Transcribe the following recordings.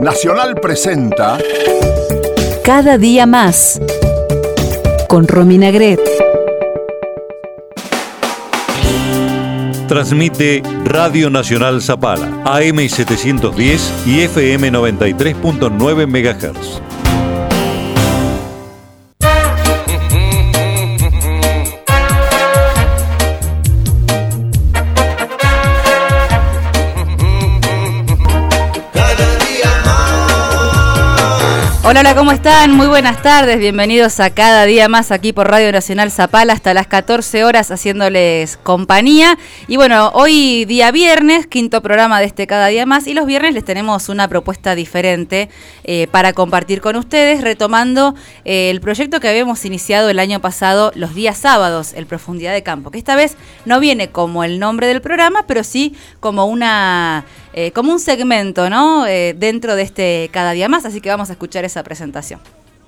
Nacional presenta Cada día más con Romina Gret. Transmite Radio Nacional Zapala, AM 710 y FM 93.9 MHz. Hola, hola, ¿cómo están? Muy buenas tardes, bienvenidos a Cada Día Más aquí por Radio Nacional Zapala hasta las 14 horas haciéndoles compañía. Y bueno, hoy día viernes, quinto programa de este Cada Día Más, y los viernes les tenemos una propuesta diferente para compartir con ustedes, retomando el proyecto que habíamos iniciado el año pasado los días sábados, el Profundidad de Campo, que esta vez no viene como el nombre del programa, pero sí como como un segmento, ¿no? Dentro de este Cada Día Más, así que vamos a escuchar esa presentación.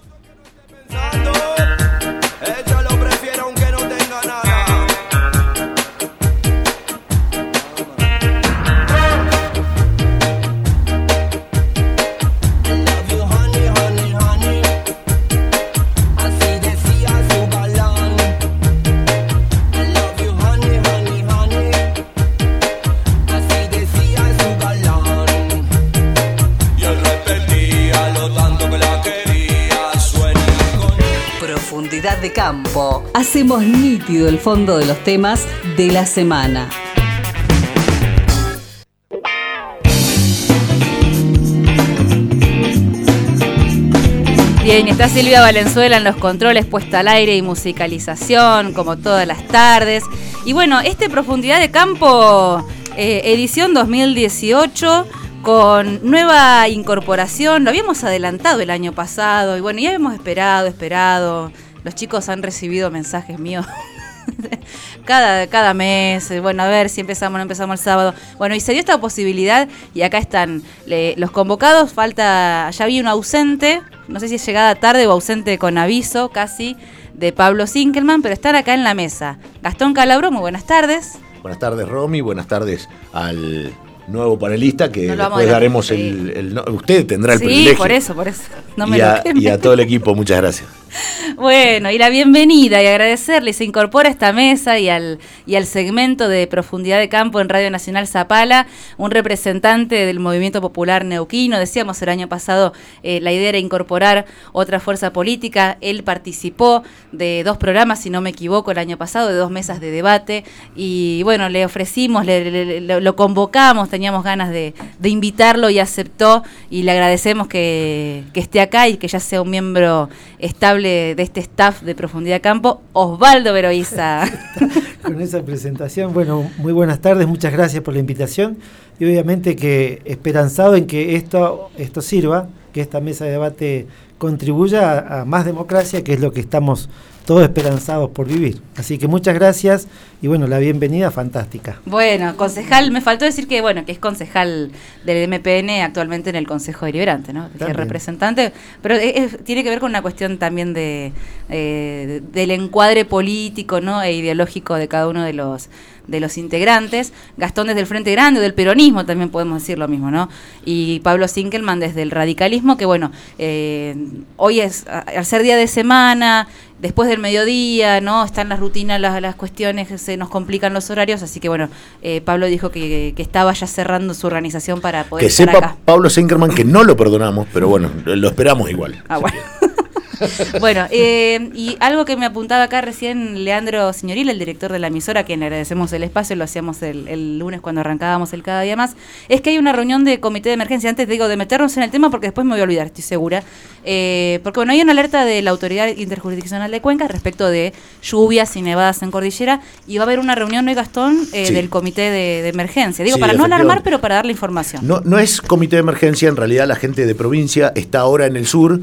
De campo. Hacemos nítido el fondo de los temas de la semana. Bien, está Silvia Valenzuela en los controles, puesta al aire y musicalización, como todas las tardes. Y bueno, Profundidad de Campo, edición 2018, con nueva incorporación. Lo habíamos adelantado el año pasado y bueno, ya hemos esperado. Los chicos han recibido mensajes míos cada mes. Bueno, a ver si empezamos o no empezamos el sábado. Bueno, y se dio esta posibilidad y acá están los convocados. Ya vi un ausente, no sé si es llegada tarde o ausente con aviso casi, de Pablo Sinkelman, pero están acá en la mesa. Gastón Calabro, muy buenas tardes. Buenas tardes, Romy, buenas tardes al nuevo panelista que no después daremos usted tendrá el privilegio. Sí, por eso. No me lo y a todo el equipo, muchas gracias. Bueno, y la bienvenida y agradecerle, se incorpora a esta mesa y al segmento de Profundidad de Campo en Radio Nacional Zapala, un representante del Movimiento Popular Neuquino. Decíamos el año pasado, la idea era incorporar otra fuerza política. Él participó de 2 programas, si no me equivoco, el año pasado, de 2 mesas de debate, y bueno, le ofrecimos, lo convocamos, teníamos ganas de invitarlo y aceptó, y le agradecemos que esté acá y que ya sea un miembro estable de este staff de Profundidad de Campo, Osvaldo Veroiza. Con esa presentación, bueno, muy buenas tardes, muchas gracias por la invitación y obviamente que esperanzado en que esto sirva, que esta mesa de debate contribuya a más democracia, que es lo que estamos todos esperanzados por vivir. Así que muchas gracias y bueno, la bienvenida fantástica. Bueno, concejal, me faltó decir que es concejal del MPN actualmente en el Consejo Deliberante, ¿no? Es representante, pero tiene que ver con una cuestión también del encuadre político, ¿no? E ideológico de cada uno de los integrantes. Gastón desde el Frente Grande, del peronismo, también podemos decir lo mismo, ¿no? Y Pablo Sinkelman desde el radicalismo, que bueno, hoy al ser día de semana, después del mediodía, ¿no? Están las rutinas, las cuestiones, se nos complican los horarios, así que bueno, Pablo dijo que estaba ya cerrando su organización para poder estar acá. Que sepa Pablo Sinkelman que no lo perdonamos, pero bueno, lo esperamos igual. Bueno. Bueno, y algo que me apuntaba acá recién Leandro Signoril, el director de la emisora, a quien le agradecemos el espacio, lo hacíamos el lunes cuando arrancábamos el Cada Día Más, es que hay una reunión de comité de emergencia. Antes de meternos en el tema, porque después me voy a olvidar, estoy segura, porque bueno, hay una alerta de la Autoridad Interjurisdiccional de Cuenca respecto de lluvias y nevadas en cordillera, y va a haber una reunión hoy, Gastón, sí, del comité de emergencia. Digo, sí, para no alarmar, pero para darle información. No es comité de emergencia, en realidad la gente de provincia está ahora en el sur,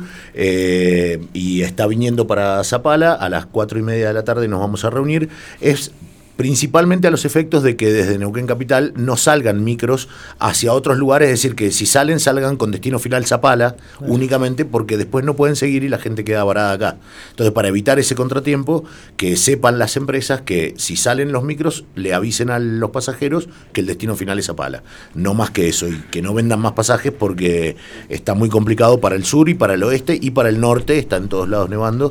y está viniendo para Zapala. A las 4:30 de la tarde nos vamos a reunir. Es principalmente a los efectos de que desde Neuquén Capital no salgan micros hacia otros lugares, es decir, que si salgan con destino final Zapala únicamente, porque después no pueden seguir y la gente queda varada acá. Entonces, para evitar ese contratiempo, que sepan las empresas que si salen los micros, le avisen a los pasajeros que el destino final es Zapala. No más que eso, y que no vendan más pasajes porque está muy complicado para el sur y para el oeste y para el norte, está en todos lados nevando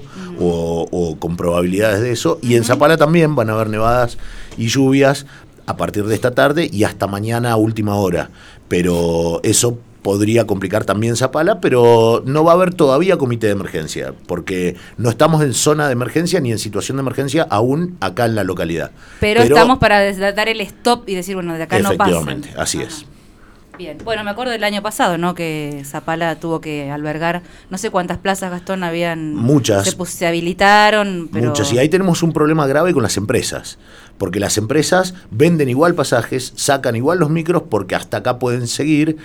o con probabilidades de eso. Y en Zapala también van a haber nevadas y lluvias a partir de esta tarde y hasta mañana a última hora. Pero eso podría complicar también Zapala, pero no va a haber todavía comité de emergencia, porque no estamos en zona de emergencia ni en situación de emergencia aún acá en la localidad. Pero estamos para dar el stop y decir, bueno, de acá no pasan. Efectivamente, así es. Bien, bueno, me acuerdo del año pasado, ¿no? Que Zapala tuvo que albergar, no sé cuántas plazas, Gastón, habían... Muchas. Se habilitaron, pero... Muchas, y ahí tenemos un problema grave con las empresas, porque las empresas venden igual pasajes, sacan igual los micros, porque hasta acá pueden seguir,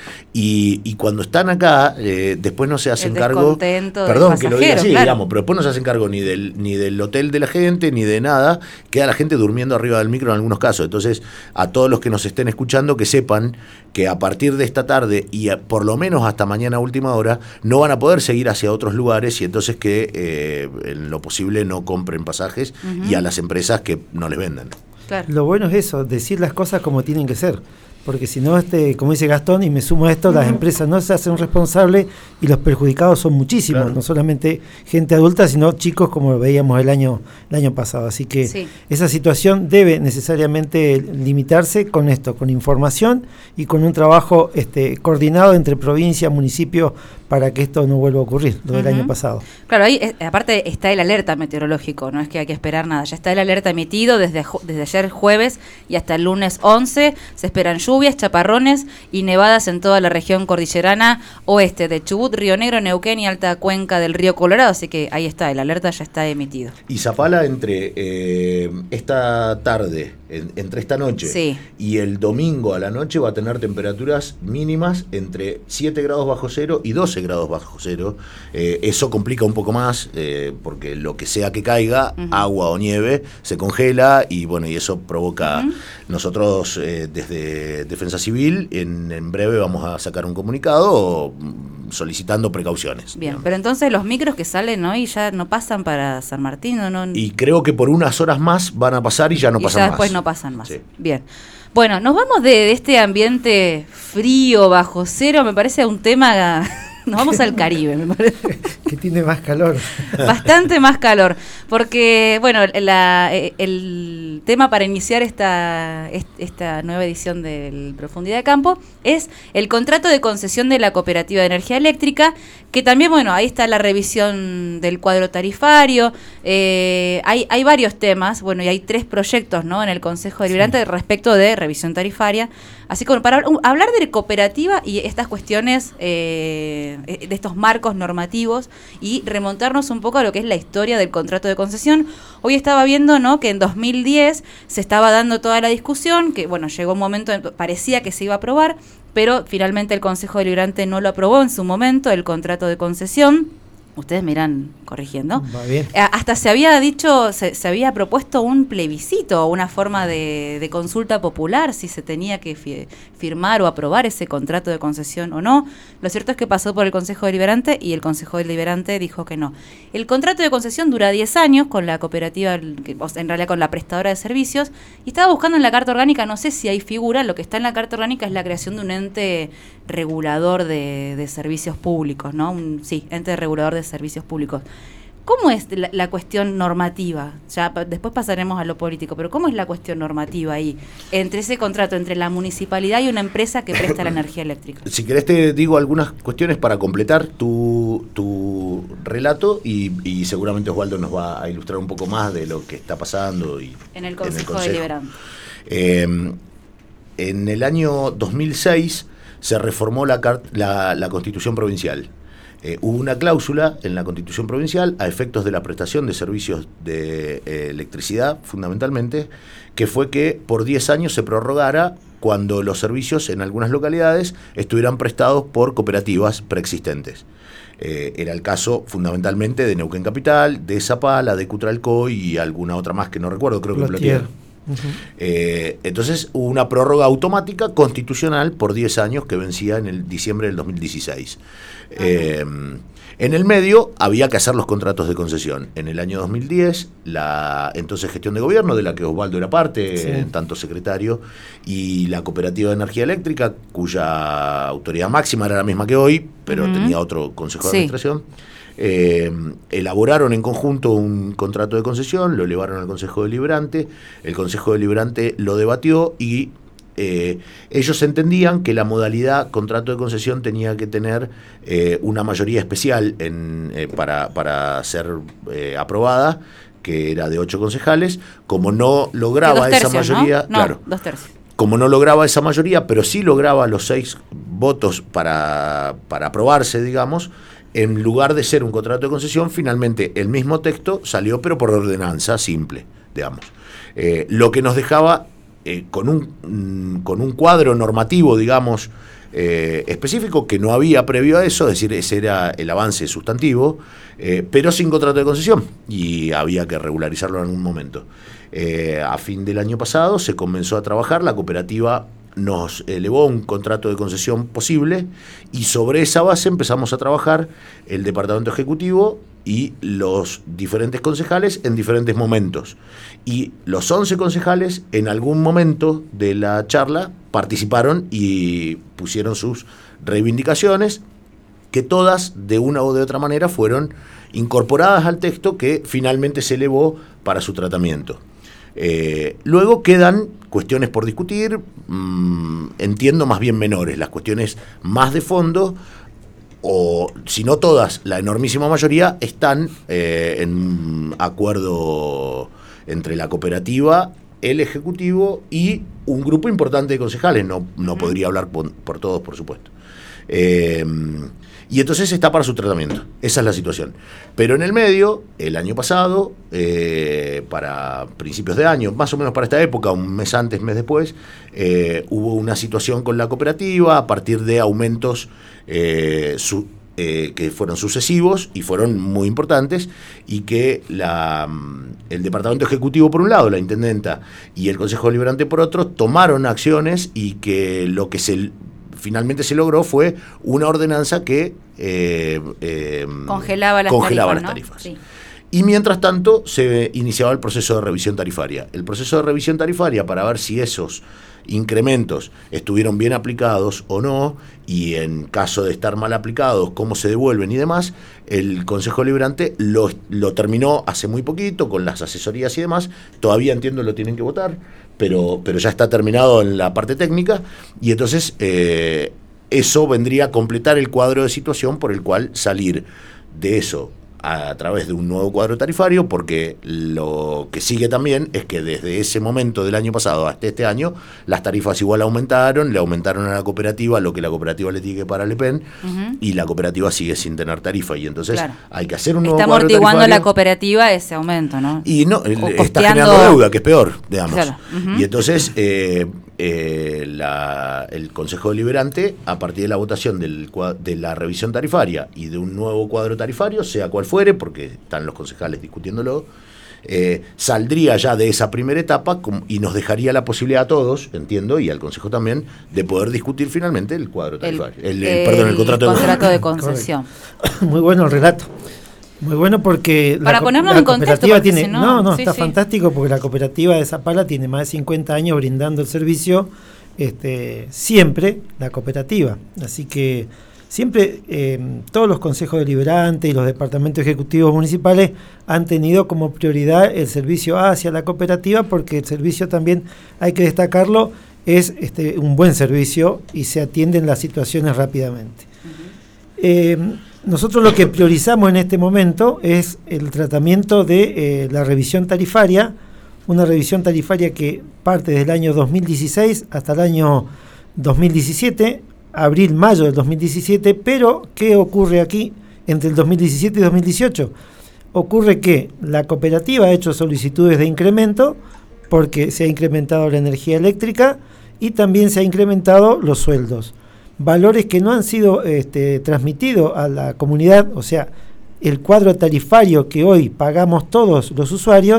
y cuando están acá, después no se hacen cargo... Perdón que lo diga así, claro. Digamos, pero después no se hacen cargo ni del hotel de la gente, ni de nada, queda la gente durmiendo arriba del micro en algunos casos. Entonces, a todos los que nos estén escuchando, que sepan que a partir de esta tarde y por lo menos hasta mañana a última hora no van a poder seguir hacia otros lugares, y entonces que en lo posible no compren pasajes y a las empresas que no les vendan. Claro. Lo bueno es eso, decir las cosas como tienen que ser, porque si no, como dice Gastón, y me sumo a esto, las empresas no se hacen responsables y los perjudicados son muchísimos, claro. No solamente gente adulta, sino chicos, como veíamos el año pasado. Así que esa situación debe necesariamente limitarse con esto, con información y con un trabajo coordinado entre provincia, municipio, para que esto no vuelva a ocurrir, lo del año pasado. Claro, ahí aparte está el alerta meteorológico, no es que hay que esperar nada, ya está el alerta emitido desde ayer jueves y hasta el lunes 11, se esperan lluvias, chaparrones y nevadas en toda la región cordillerana oeste de Chubut, Río Negro, Neuquén y alta cuenca del río Colorado, así que ahí está, el alerta ya está emitido. Y Zapala entre esta tarde, entre esta noche y el domingo a la noche va a tener temperaturas mínimas entre 7 grados bajo cero y 12 grados bajo cero. Eso complica un poco más porque lo que sea que caiga, agua o nieve, se congela y bueno, y eso provoca... Nosotros desde Defensa Civil en breve vamos a sacar un comunicado solicitando precauciones. Bien, pero entonces los micros que salen hoy ya no pasan para San Martín, ¿no? Y creo que por unas horas más van a pasar y ya no pasan más. Y ya después no pasan más. Sí. Bien. Bueno, nos vamos de este ambiente frío, bajo cero, me parece un tema... Nos vamos al Caribe, me parece. Que tiene más calor. Bastante más calor. Porque, bueno, el tema para iniciar esta nueva edición del Profundidad de Campo es el contrato de concesión de la Cooperativa de Energía Eléctrica, que también, bueno, ahí está la revisión del cuadro tarifario. Hay varios temas, bueno, y hay 3 proyectos, ¿no?, en el Consejo Deliberante respecto de revisión tarifaria. Así que, bueno, para hablar de cooperativa y estas cuestiones... de estos marcos normativos y remontarnos un poco a lo que es la historia del contrato de concesión. Hoy estaba viendo, ¿no?, que en 2010 se estaba dando toda la discusión, que bueno, llegó un momento, parecía que se iba a aprobar, pero finalmente el Consejo Deliberante no lo aprobó en su momento, el contrato de concesión. Ustedes me irán corrigiendo. Va bien. Hasta se había dicho, se había propuesto un plebiscito, una forma de consulta popular, si se tenía que firmar o aprobar ese contrato de concesión o no. Lo cierto es que pasó por el Consejo Deliberante y el Consejo Deliberante dijo que no. El contrato de concesión dura 10 años con la cooperativa, en realidad con la prestadora de servicios, y estaba buscando en la Carta Orgánica, no sé si hay figura, lo que está en la Carta Orgánica es la creación de un ente regulador de servicios públicos, ¿no? Ente regulador de servicios públicos. ¿Cómo es la cuestión normativa? Ya después pasaremos a lo político, pero ¿cómo es la cuestión normativa ahí entre ese contrato entre la municipalidad y una empresa que presta la energía eléctrica? Si querés te digo algunas cuestiones para completar tu relato y seguramente Osvaldo nos va a ilustrar un poco más de lo que está pasando en el Consejo Deliberante. En el año 2006 se reformó la Constitución Provincial. Hubo una cláusula en la Constitución Provincial a efectos de la prestación de servicios de electricidad, fundamentalmente, que fue que por 10 años se prorrogara cuando los servicios en algunas localidades estuvieran prestados por cooperativas preexistentes. Era el caso fundamentalmente de Neuquén Capital, de Zapala, de Cutralcó y alguna otra más que no recuerdo, creo que Plotier. Entonces hubo una prórroga automática constitucional por 10 años que vencía en el diciembre del 2016. En el medio había que hacer los contratos de concesión. En el año 2010, la entonces gestión de gobierno, de la que Osvaldo era parte, tanto secretario, y la Cooperativa de Energía Eléctrica, cuya autoridad máxima era la misma que hoy, pero tenía otro consejo de administración, elaboraron en conjunto un contrato de concesión, lo elevaron al Consejo Deliberante, el Consejo Deliberante lo debatió y ellos entendían que la modalidad contrato de concesión tenía que tener una mayoría especial para ser aprobada, que era de 8 concejales. Como no lograba esa mayoría, ¿no? claro, 2/3. Como no lograba esa mayoría, pero sí lograba los 6 votos para aprobarse, digamos, en lugar de ser un contrato de concesión, finalmente el mismo texto salió, pero por ordenanza simple, digamos. Lo que nos dejaba con un cuadro normativo, digamos, específico que no había previo a eso, es decir, ese era el avance sustantivo, pero sin contrato de concesión, y había que regularizarlo en algún momento. A fin del año pasado se comenzó a trabajar, la cooperativa nos elevó un contrato de concesión posible, y sobre esa base empezamos a trabajar el departamento ejecutivo y los diferentes concejales en diferentes momentos. Y los 11 concejales en algún momento de la charla participaron y pusieron sus reivindicaciones, que todas de una u de otra manera fueron incorporadas al texto que finalmente se elevó para su tratamiento. Luego quedan cuestiones por discutir, entiendo más bien menores, las cuestiones más de fondo, o si no todas, la enormísima mayoría están en acuerdo entre la cooperativa, el ejecutivo y un grupo importante de concejales. No podría hablar por todos, por supuesto. Y entonces está para su tratamiento. Esa es la situación. Pero en el medio, el año pasado, para principios de año, más o menos para esta época, un mes antes, mes después, hubo una situación con la cooperativa a partir de aumentos que fueron sucesivos y fueron muy importantes, y que el departamento ejecutivo por un lado, la intendenta, y el Consejo Deliberante por otro, tomaron acciones, y que lo que finalmente se logró fue una ordenanza que congelaba las tarifas. ¿No? Sí. Y mientras tanto se iniciaba el proceso de revisión tarifaria. El proceso de revisión tarifaria para ver si esos incrementos estuvieron bien aplicados o no, y en caso de estar mal aplicados, cómo se devuelven y demás. El Consejo Deliberante lo terminó hace muy poquito con las asesorías y demás. Todavía entiendo lo tienen que votar, pero ya está terminado en la parte técnica, y entonces eso vendría a completar el cuadro de situación por el cual salir de eso a través de un nuevo cuadro tarifario, porque lo que sigue también es que desde ese momento del año pasado hasta este año, las tarifas igual aumentaron, le aumentaron a la cooperativa lo que la cooperativa le tiene que pagar al EPEN, y la cooperativa sigue sin tener tarifa, y entonces hay que hacer un nuevo cuadro tarifario. Está amortiguando la cooperativa ese aumento, ¿no? Y no, está generando deuda, que es peor, digamos. Claro. Y entonces el Consejo Deliberante, a partir de la votación de la revisión tarifaria y de un nuevo cuadro tarifario, sea cual fuere, porque están los concejales discutiéndolo, saldría ya de esa primera etapa y nos dejaría la posibilidad a todos, entiendo, y al Consejo también, de poder discutir finalmente el cuadro tarifario. El contrato de concesión. Muy bueno el relato. Muy bueno, porque para ponernos en contexto, tiene, está fantástico, porque la cooperativa de Zapala tiene más de 50 años brindando el servicio, siempre la cooperativa. Así que siempre todos los consejos deliberantes y los departamentos ejecutivos municipales han tenido como prioridad el servicio hacia la cooperativa, porque el servicio también, hay que destacarlo, es un buen servicio y se atienden las situaciones rápidamente. Nosotros lo que priorizamos en este momento es el tratamiento de la revisión tarifaria, una revisión tarifaria que parte desde el año 2016 hasta el año 2017, abril-mayo del 2017, pero ¿qué ocurre aquí entre el 2017 y 2018? Ocurre que la cooperativa ha hecho solicitudes de incremento porque se ha incrementado la energía eléctrica y también se ha incrementado los sueldos. Valores que no han sido transmitidos a la comunidad, o sea, el cuadro tarifario que hoy pagamos todos los usuarios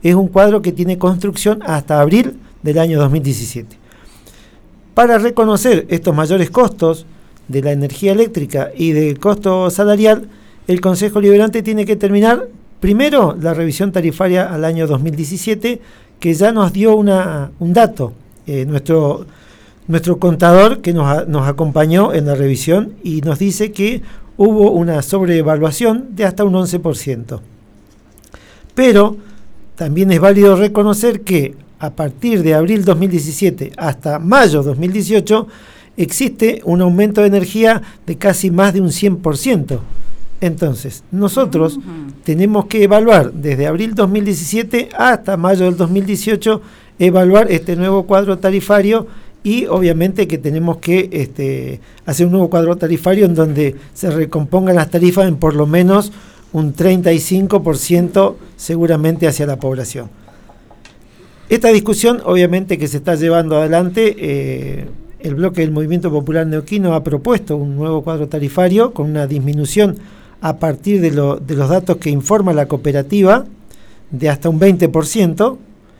es un cuadro que tiene construcción hasta abril del año 2017. Para reconocer estos mayores costos de la energía eléctrica y del costo salarial, el Consejo Liberante tiene que terminar primero la revisión tarifaria al año 2017, que ya nos dio un dato. Nuestro contador que nos acompañó en la revisión y nos dice que hubo una sobreevaluación de hasta un 11%. Pero también es válido reconocer que a partir de abril 2017 hasta mayo 2018 existe un aumento de energía de casi más de un 100%. Entonces, nosotros tenemos que evaluar desde abril 2017 hasta mayo del 2018, evaluar este nuevo cuadro tarifario y obviamente que tenemos que hacer un nuevo cuadro tarifario en donde se recompongan las tarifas en por lo menos un 35% seguramente hacia la población. Esta discusión obviamente que se está llevando adelante, el bloque del Movimiento Popular Neuquino ha propuesto un nuevo cuadro tarifario con una disminución a partir de los datos que informa la cooperativa de hasta un 20%.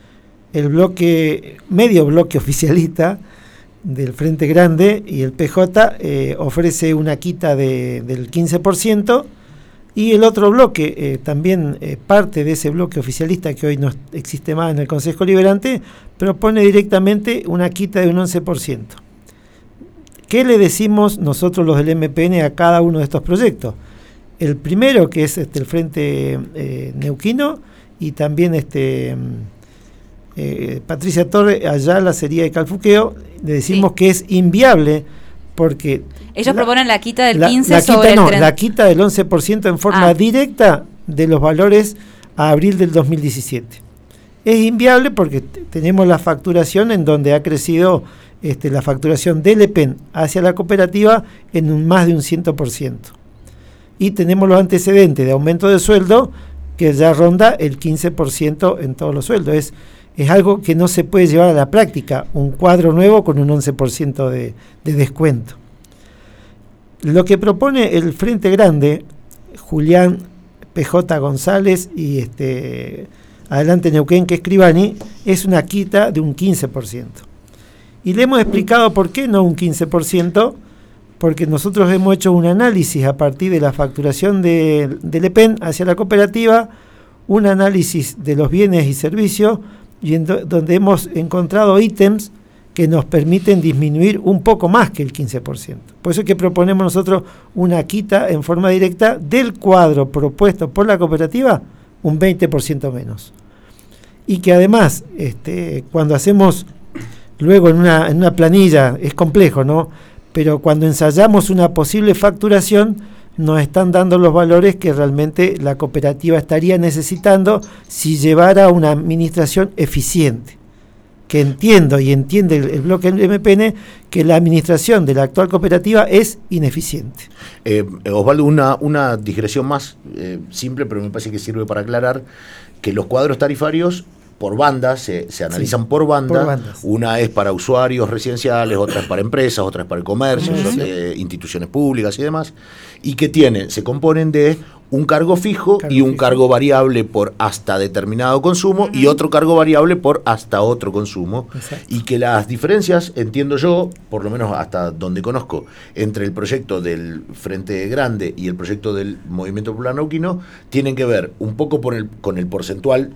El medio bloque oficialista del Frente Grande y el PJ ofrece una quita del 15%, y el otro bloque, también parte de ese bloque oficialista que hoy no existe más en el Consejo Liberante, propone directamente una quita de un 11%. ¿Qué le decimos nosotros los del MPN a cada uno de estos proyectos? El primero, que es el Frente Neuquino, y también Patricia Torre Ayala sería de Calfuqueo, le decimos que es inviable porque ellos proponen la quita del 15 sobre el 30. La quita del 11% en forma directa de los valores a abril del 2017. Es inviable porque tenemos la facturación en donde ha crecido la facturación del EPEN hacia la cooperativa en más de un 100%. Y tenemos los antecedentes de aumento de sueldo que ya ronda el 15% en todos los sueldos. Es algo que no se puede llevar a la práctica, un cuadro nuevo con un 11% de descuento. Lo que propone el Frente Grande, Julián PJ González y Adelante Neuquén, que Escribani, es una quita de un 15%. Y le hemos explicado por qué no un 15%, porque nosotros hemos hecho un análisis a partir de la facturación del EPEN hacia la cooperativa, un análisis de los bienes y servicios, y donde hemos encontrado ítems que nos permiten disminuir un poco más que el 15%. Por eso es que proponemos nosotros una quita en forma directa del cuadro propuesto por la cooperativa, un 20% menos. Y que además, cuando hacemos luego en una planilla, es complejo, ¿no? Pero cuando ensayamos una posible facturación, nos están dando los valores que realmente la cooperativa estaría necesitando si llevara una administración eficiente. Que entiende el bloque del MPN que la administración de la actual cooperativa es ineficiente. Osvaldo, una digresión más simple, pero me parece que sirve para aclarar que los cuadros tarifarios por bandas, se analizan por bandas. Una es para usuarios residenciales, otra es para empresas, otra es para el comercio, instituciones públicas y demás, y que se componen de un cargo fijo y un cargo variable por hasta determinado consumo y otro cargo variable por hasta otro consumo. Exacto. Y que las diferencias, entiendo yo, por lo menos hasta donde conozco, entre el proyecto del Frente Grande y el proyecto del Movimiento Popular Neuquino tienen que ver un poco con el porcentual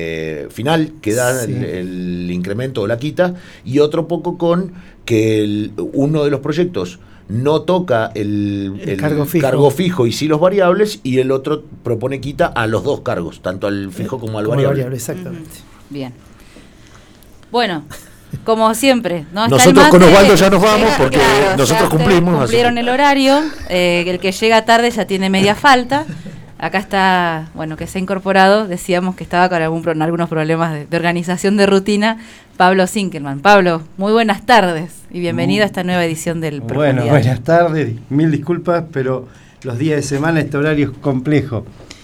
final que da el incremento o la quita, y otro poco con que uno de los proyectos no toca el cargo fijo y sí los variables, y el otro propone quita a los dos cargos, tanto al fijo como al variable. Exactamente. Bien. Bueno, como siempre, ¿no? Nosotros con Osvaldo ya nos vamos porque nosotros cumplimos. Cumplieron el horario, el que llega tarde ya tiene media falta. Acá está, que se ha incorporado, decíamos que estaba con algunos problemas de organización de rutina, Pablo Sinkelman. Pablo, muy buenas tardes y bienvenido a esta nueva edición del programa. Bueno, buenas tardes, mil disculpas, pero los días de semana este horario es complejo.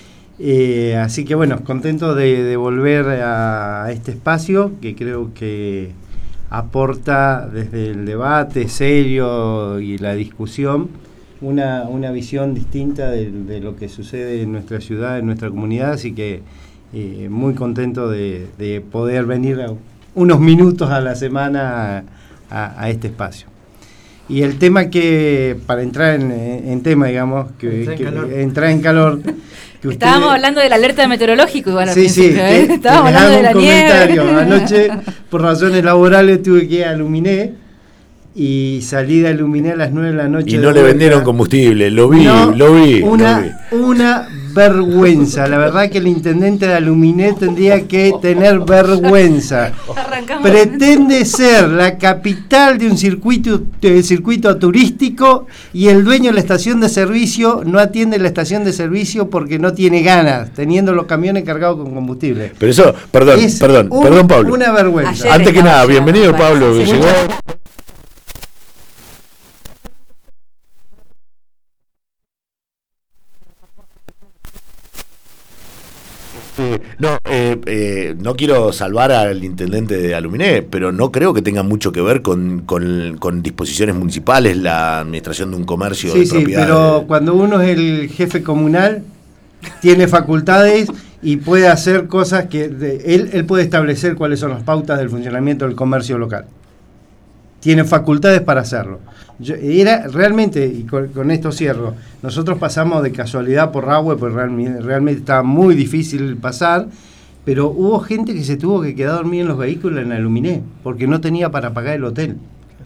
Así que contento de volver a este espacio que creo que aporta desde el debate serio y la discusión una visión distinta de lo que sucede en nuestra ciudad, en nuestra comunidad, así que muy contento de poder venir unos minutos a la semana a este espacio. Y el tema que, para entrar en tema, digamos, entrar en calor. Que estábamos hablando del alerta meteorológico igual al sí, principio, ¿eh? Estábamos hablando de la nieve. Anoche, por razones laborales, tuve que ir a Luminé y salí de Luminé a las 9 de la noche. Y no le vendieron combustible, lo vi. Una vergüenza. La verdad que el intendente de Aluminé tendría que tener vergüenza. Pretende ser la capital de un circuito turístico y el dueño de la estación de servicio no atiende la estación de servicio porque no tiene ganas, teniendo los camiones cargados con combustible. Pero eso, perdón, Pablo. Una vergüenza. Antes que nada, bienvenido Pablo. Que llegó. No quiero salvar al intendente de Aluminé, pero no creo que tenga mucho que ver con disposiciones municipales, la administración de un comercio de propiedad. Sí, pero cuando uno es el jefe comunal, tiene facultades y puede hacer cosas que él puede establecer cuáles son las pautas del funcionamiento del comercio local. Tiene facultades para hacerlo. Era realmente, y con esto cierro, nosotros pasamos de casualidad por Rahue, porque realmente estaba muy difícil pasar, pero hubo gente que se tuvo que quedar dormida en los vehículos en Aluminé, porque no tenía para pagar el hotel.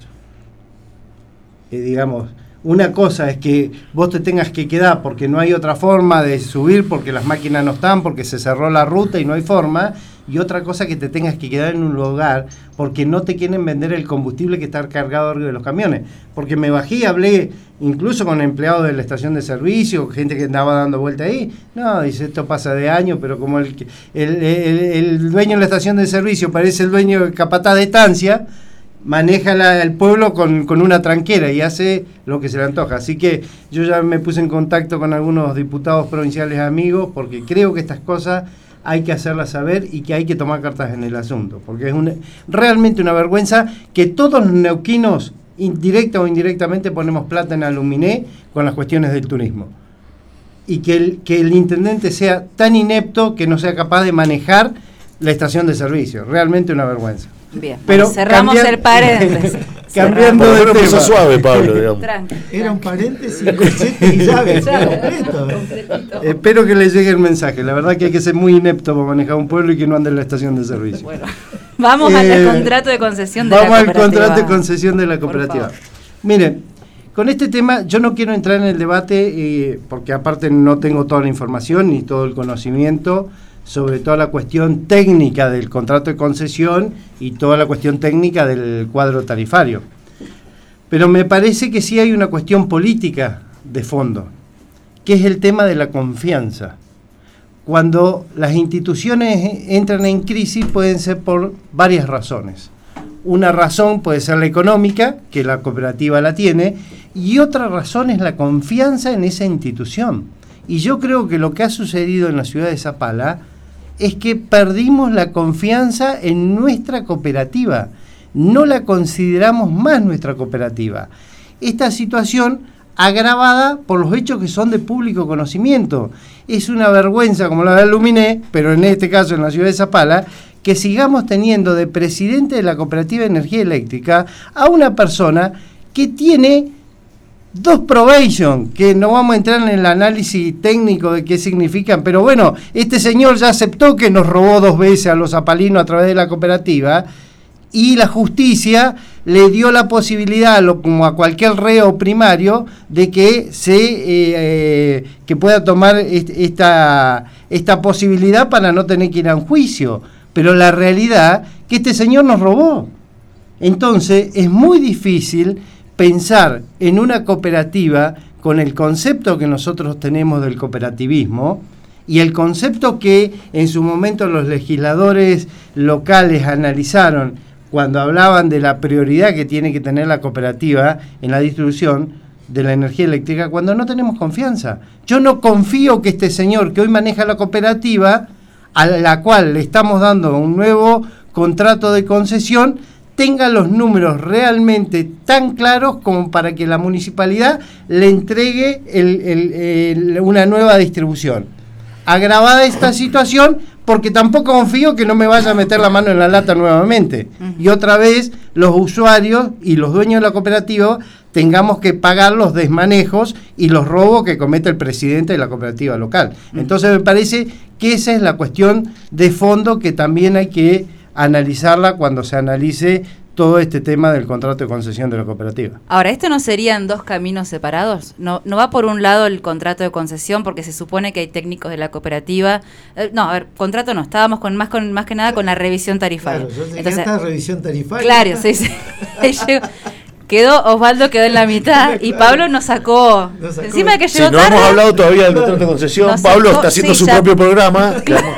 Digamos, una cosa es que vos te tengas que quedar porque no hay otra forma de subir, porque las máquinas no están, porque se cerró la ruta y no hay forma, y otra cosa que te tengas que quedar en un lugar porque no te quieren vender el combustible que está cargado arriba de los camiones. Porque me bajé y hablé incluso con empleados de la estación de servicio, gente que andaba dando vuelta ahí. No, dice, esto pasa de año, pero como el dueño de la estación de servicio parece el dueño del capataz de estancia, maneja el pueblo con una tranquera y hace lo que se le antoja. Así que yo ya me puse en contacto con algunos diputados provinciales amigos, porque creo que estas cosas hay que hacerlas saber y que hay que tomar cartas en el asunto, porque es realmente una vergüenza que todos los neuquinos, directa o indirectamente, ponemos plata en Aluminé con las cuestiones del turismo, y que el intendente sea tan inepto que no sea capaz de manejar la estación de servicio. Realmente una vergüenza. Bien, pero cerramos el paréntesis. Cambiando de tema. Empezó suave, Pablo, digamos. Era un paréntesis y llave. Espero que le llegue el mensaje. La verdad que hay que ser muy inepto para manejar un pueblo y que no ande en la estación de servicio. Bueno, vamos al contrato de concesión de la cooperativa. Vamos al contrato de concesión de la cooperativa. Miren, con este tema yo no quiero entrar en el debate porque aparte no tengo toda la información ni todo el conocimiento sobre toda la cuestión técnica del contrato de concesión y toda la cuestión técnica del cuadro tarifario. Pero me parece que sí hay una cuestión política de fondo, que es el tema de la confianza. Cuando las instituciones entran en crisis pueden ser por varias razones. Una razón puede ser la económica, que la cooperativa la tiene, y otra razón es la confianza en esa institución. Y yo creo que lo que ha sucedido en la ciudad de Zapala es que perdimos la confianza en nuestra cooperativa, no la consideramos más nuestra cooperativa. Esta situación agravada por los hechos que son de público conocimiento. Es una vergüenza, como la de Aluminé, pero en este caso en la ciudad de Zapala, que sigamos teniendo de presidente de la Cooperativa de Energía Eléctrica a una persona que tiene 2 probation, que no vamos a entrar en el análisis técnico de qué significan, pero bueno, este señor ya aceptó que nos robó 2 veces a los zapalinos a través de la cooperativa, y la justicia le dio la posibilidad, como a cualquier reo primario, de que que pueda tomar esta posibilidad para no tener que ir a un juicio. Pero la realidad que este señor nos robó. Entonces es muy difícil pensar en una cooperativa con el concepto que nosotros tenemos del cooperativismo y el concepto que en su momento los legisladores locales analizaron cuando hablaban de la prioridad que tiene que tener la cooperativa en la distribución de la energía eléctrica, cuando no tenemos confianza. Yo no confío que este señor que hoy maneja la cooperativa, a la cual le estamos dando un nuevo contrato de concesión, tenga los números realmente tan claros como para que la municipalidad le entregue una nueva distribución. Agravada esta situación porque tampoco confío que no me vaya a meter la mano en la lata nuevamente. Y otra vez los usuarios y los dueños de la cooperativa tengamos que pagar los desmanejos y los robos que comete el presidente de la cooperativa local. Entonces me parece que esa es la cuestión de fondo que también hay que analizarla cuando se analice todo este tema del contrato de concesión de la cooperativa. Ahora, ¿esto no serían dos caminos separados? ¿No va por un lado el contrato de concesión porque se supone que hay técnicos de la cooperativa? Contrato no, estábamos más que nada con la revisión tarifaria. Claro, yo llegué entonces, hasta revisión tarifaria. Claro, sí. Osvaldo quedó en la mitad y Pablo nos sacó. Encima de que llegó no tarde. hemos hablado todavía del contrato de concesión. Pablo está haciendo su propio programa.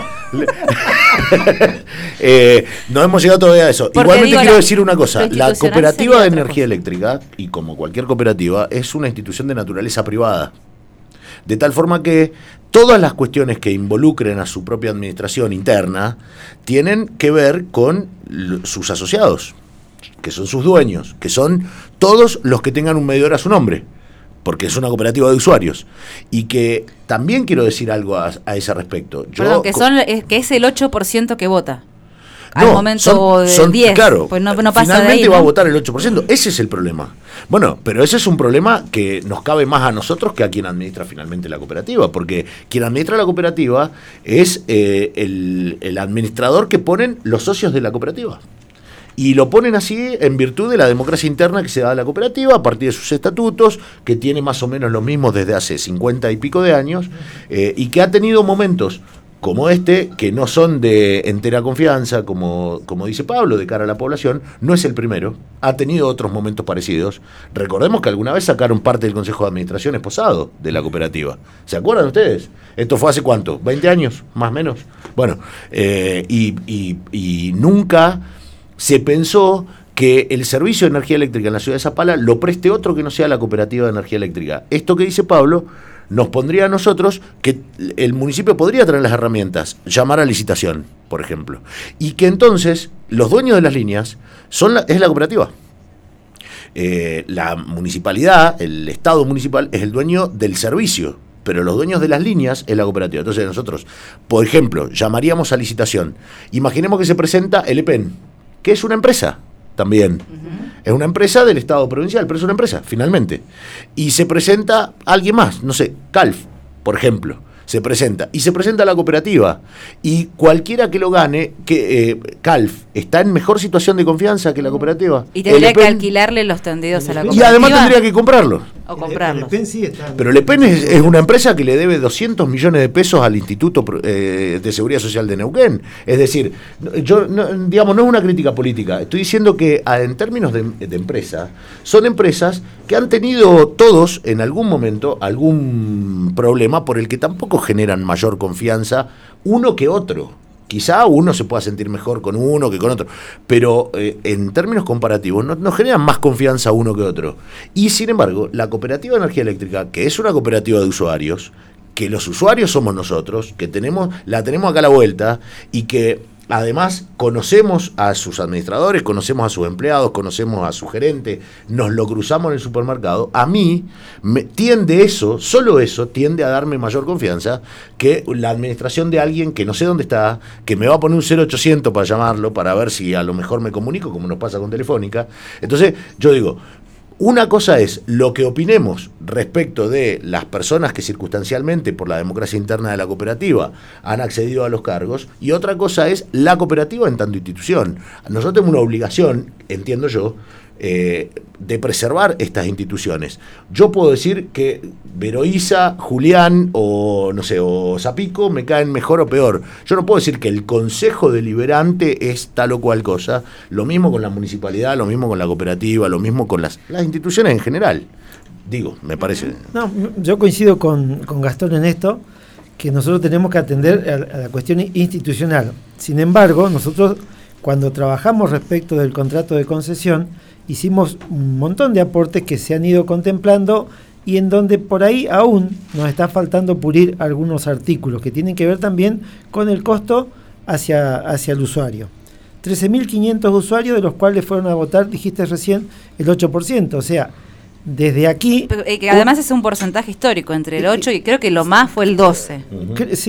No hemos llegado todavía a eso. Porque Igualmente quiero decir una cosa. La cooperativa de energía cosa. eléctrica, y como cualquier cooperativa, es una institución de naturaleza privada. De tal forma que todas las cuestiones que involucren a su propia administración interna tienen que ver con sus asociados, que son sus dueños, que son todos los que tengan un medidor a su nombre, porque es una cooperativa de usuarios. Y que también quiero decir algo a ese respecto. Perdón, que es el 8% que vota. Al momento de 10, claro, pues no pasa finalmente de ahí, ¿no? va a votar el 8%. Ese es el problema. Bueno, pero ese es un problema que nos cabe más a nosotros que a quien administra finalmente la cooperativa, porque quien administra la cooperativa es el administrador que ponen los socios de la cooperativa. Y lo ponen así en virtud de la democracia interna que se da a la cooperativa a partir de sus estatutos, que tiene más o menos los mismos desde hace 50 y pico de años, y que ha tenido momentos como este, que no son de entera confianza, como dice Pablo, de cara a la población. No es el primero, ha tenido otros momentos parecidos. Recordemos que alguna vez sacaron parte del Consejo de Administración esposado de la cooperativa. ¿Se acuerdan ustedes? Esto fue hace ¿cuánto? ¿20 años? ¿Más o menos? Bueno, y nunca se pensó que el servicio de energía eléctrica en la ciudad de Zapala lo preste otro que no sea la cooperativa de energía eléctrica. Esto que dice Pablo nos pondría a nosotros que el municipio podría tener las herramientas, llamar a licitación, por ejemplo, y que entonces los dueños de las líneas es la cooperativa. La municipalidad, el Estado municipal, es el dueño del servicio, pero los dueños de las líneas es la cooperativa. Entonces nosotros, por ejemplo, llamaríamos a licitación. Imaginemos que se presenta el EPEN, que es una empresa también. Es una empresa del Estado provincial, pero es una empresa, finalmente. Y se presenta alguien más, no sé, CALF, por ejemplo. Se presenta la cooperativa, y cualquiera que lo gane, CALF está en mejor situación de confianza que la cooperativa. Y tendría que alquilarle los tendidos a la cooperativa. Y además tendría que comprarlo. O comprarlos. Pero el EPEN es una empresa que le debe 200 millones de pesos al Instituto de Seguridad Social de Neuquén. Es decir, yo no es una crítica política. Estoy diciendo que en términos de empresa, son empresas que han tenido todos en algún momento algún problema por el que tampoco generan mayor confianza uno que otro. Quizá uno se pueda sentir mejor con uno que con otro, pero en términos comparativos no generan más confianza uno que otro. Y sin embargo, la cooperativa de energía eléctrica, que es una cooperativa de usuarios, que los usuarios somos nosotros, que la tenemos acá a la vuelta, y que además conocemos a sus administradores, conocemos a sus empleados, conocemos a su gerente, nos lo cruzamos en el supermercado, a mí solo eso tiende a darme mayor confianza que la administración de alguien que no sé dónde está, que me va a poner un 0800 para llamarlo, para ver si a lo mejor me comunico, como nos pasa con Telefónica. Entonces, yo digo, una cosa es lo que opinemos respecto de las personas que circunstancialmente por la democracia interna de la cooperativa han accedido a los cargos, y otra cosa es la cooperativa en tanto institución. Nosotros tenemos una obligación, entiendo yo, de preservar estas instituciones. Yo puedo decir que Veroiza, Julián o Zapico me caen mejor o peor. Yo no puedo decir que el Consejo Deliberante es tal o cual cosa. Lo mismo con la municipalidad, lo mismo con la cooperativa, lo mismo con las instituciones en general. Digo, me parece. No, yo coincido con Gastón en esto, que nosotros tenemos que atender a la cuestión institucional. Sin embargo, nosotros cuando trabajamos respecto del contrato de concesión, hicimos un montón de aportes que se han ido contemplando y en donde por ahí aún nos está faltando pulir algunos artículos que tienen que ver también con el costo hacia el usuario. 13.500 usuarios, de los cuales fueron a votar, dijiste recién, el 8%. O sea, desde aquí... Pero, que además es un porcentaje histórico, entre el 8 y creo que lo más fue el 12. Sí,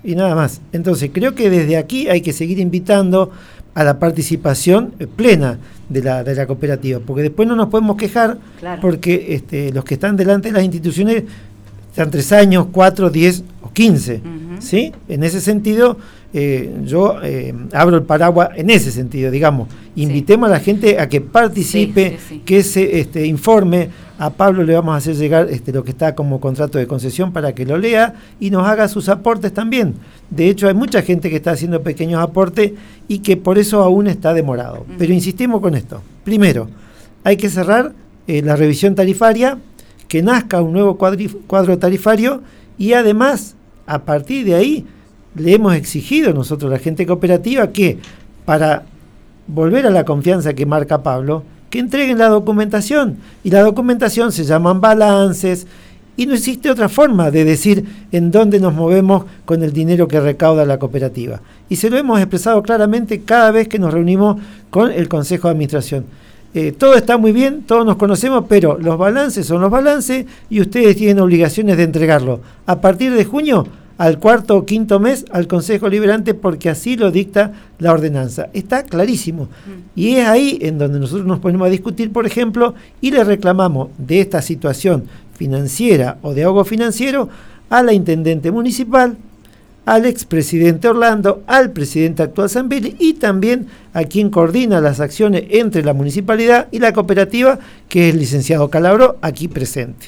y nada más. Entonces creo que desde aquí hay que seguir invitando a la participación plena de la cooperativa, porque después no nos podemos quejar, claro, porque los que están delante de las instituciones están 3 años, 4, 10 o 15, ¿sí? En ese sentido, yo abro el paraguas en ese sentido, digamos. Invitemos a la gente a que participe, que se informe. A Pablo le vamos a hacer llegar lo que está como contrato de concesión para que lo lea y nos haga sus aportes también. De hecho, hay mucha gente que está haciendo pequeños aportes y que por eso aún está demorado. Pero insistimos con esto. Primero, hay que cerrar la revisión tarifaria, que nazca un nuevo cuadro tarifario y además, a partir de ahí, le hemos exigido nosotros a la gente cooperativa que, para volver a la confianza que marca Pablo, que entreguen la documentación, y la documentación se llaman balances, y no existe otra forma de decir en dónde nos movemos con el dinero que recauda la cooperativa. Y se lo hemos expresado claramente cada vez que nos reunimos con el Consejo de Administración. Todo está muy bien, todos nos conocemos, pero los balances son los balances y ustedes tienen obligaciones de entregarlo a partir de junio, al 4º o 5º mes, al Consejo Liberante, porque así lo dicta la ordenanza. Está clarísimo. Y es ahí en donde nosotros nos ponemos a discutir, por ejemplo, y le reclamamos de esta situación financiera o de ahogo financiero a la intendente municipal, al expresidente Orlando, al presidente actual Zambelli y también a quien coordina las acciones entre la municipalidad y la cooperativa, que es el licenciado Calabro, aquí presente.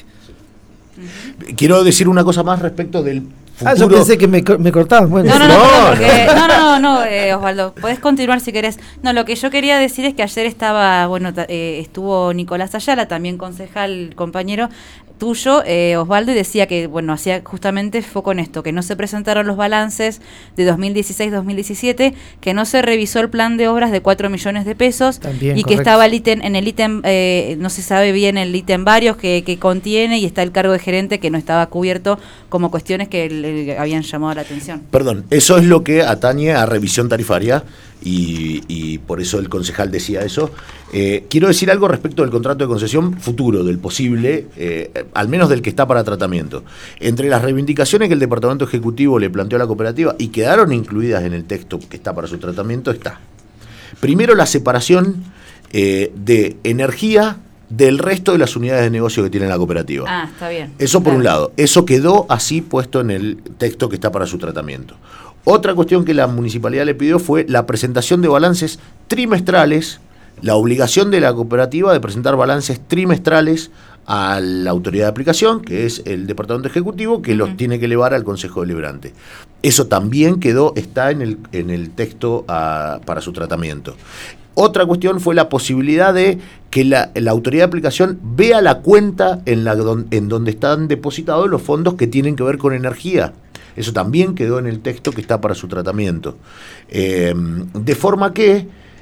Quiero decir una cosa más respecto del futuro. Yo pensé que me cortaban. Bueno, no, Osvaldo, podés continuar si querés. No, lo que yo quería decir es que ayer estuvo Nicolás Ayala, también concejal, compañero tuyo, Osvaldo, y decía que, hacía justamente foco en esto, que no se presentaron los balances de 2016-2017, que no se revisó el plan de obras de 4 millones de pesos, también, y correcto, que estaba en el ítem, no se sabe bien el ítem varios que contiene, y está el cargo de gerente que no estaba cubierto, como cuestiones que le habían llamado la atención. Perdón, eso es lo que atañe a revisión tarifaria, y por eso el concejal decía eso. Quiero decir algo respecto del contrato de concesión futuro, del posible, al menos del que está para tratamiento. Entre las reivindicaciones que el Departamento Ejecutivo le planteó a la cooperativa y quedaron incluidas en el texto que está para su tratamiento está, primero, la separación de energía del resto de las unidades de negocio que tiene la cooperativa. Ah, está bien. Eso por un lado. Eso quedó así puesto en el texto que está para su tratamiento. Otra cuestión que la municipalidad le pidió fue la presentación de balances trimestrales, la obligación de la cooperativa de presentar balances trimestrales a la autoridad de aplicación, que es el Departamento Ejecutivo, que los tiene que elevar al Consejo Deliberante. Eso también está en el texto para su tratamiento. Otra cuestión fue la posibilidad de que la autoridad de aplicación vea la cuenta en donde están depositados los fondos que tienen que ver con energía. Eso también quedó en el texto que está para su tratamiento. De forma que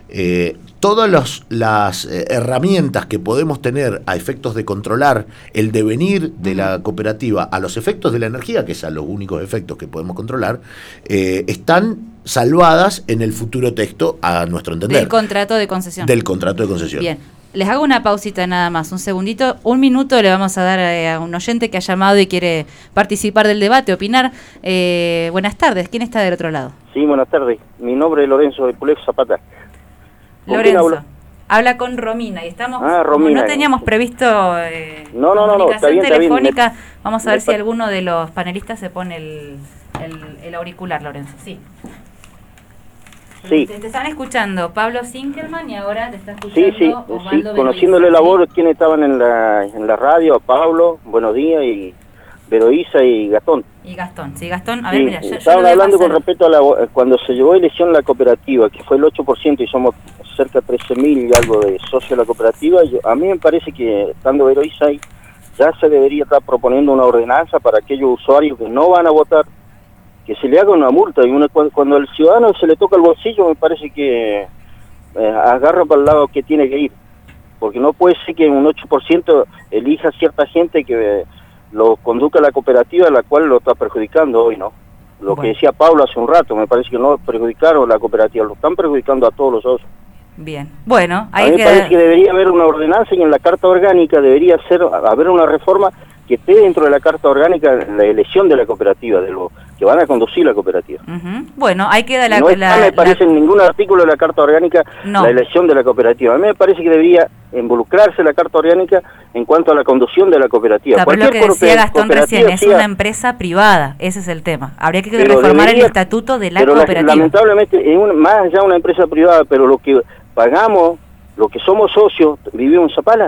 todas las herramientas que podemos tener a efectos de controlar el devenir de la cooperativa a los efectos de la energía, que es a los únicos efectos que podemos controlar, están salvadas en el futuro texto, a nuestro entender. Del contrato de concesión. Del contrato de concesión. Bien. Les hago una pausita nada más, un segundito, 1 minuto le vamos a dar a un oyente que ha llamado y quiere participar del debate, opinar. Buenas tardes, ¿quién está del otro lado? Sí, buenas tardes, mi nombre es Lorenzo de Pulejo Zapata. Lorenzo, habla con Romina y estamos, Romina, no teníamos previsto comunicación telefónica, vamos a ver si alguno de los panelistas se pone el auricular, Lorenzo, sí. Sí. Te están escuchando Pablo Sinkelman y ahora te está escuchando Osvaldo sí, conociéndole la voz, quienes estaban en la radio, a Pablo, buenos días, y Veroísa y Gastón. Sí, Gastón, a ver, mira, estaban hablando con respecto a cuando se llevó a elección la cooperativa, que fue el 8% y somos cerca de 13.000 y algo de socios de la cooperativa. A mí me parece que, estando Veroísa ahí, ya se debería estar proponiendo una ordenanza para aquellos usuarios que no van a votar, que se le haga una multa, y cuando al ciudadano se le toca el bolsillo, me parece que agarra para el lado que tiene que ir, porque no puede ser que un 8% elija cierta gente que lo conduzca a la cooperativa, la cual lo está perjudicando hoy, ¿no? Lo que decía Pablo hace un rato, me parece que no perjudicaron a la cooperativa, lo están perjudicando a todos los socios. Bien, bueno, a mí me parece que debería haber una ordenanza, y en la Carta Orgánica debería haber una reforma que esté dentro de la Carta Orgánica la elección de la cooperativa, de que van a conducir la cooperativa. Bueno, ahí queda no me parece en ningún artículo de la Carta Orgánica la elección de la cooperativa. A mí me parece que debería involucrarse la Carta Orgánica en cuanto a la conducción de la cooperativa. Pero lo que decía Gastón recién, es una empresa privada, ese es el tema. Habría que reformar el estatuto de la cooperativa. Lamentablemente, más allá de una empresa privada, pero lo que pagamos, lo que somos socios, vivimos en Zapala.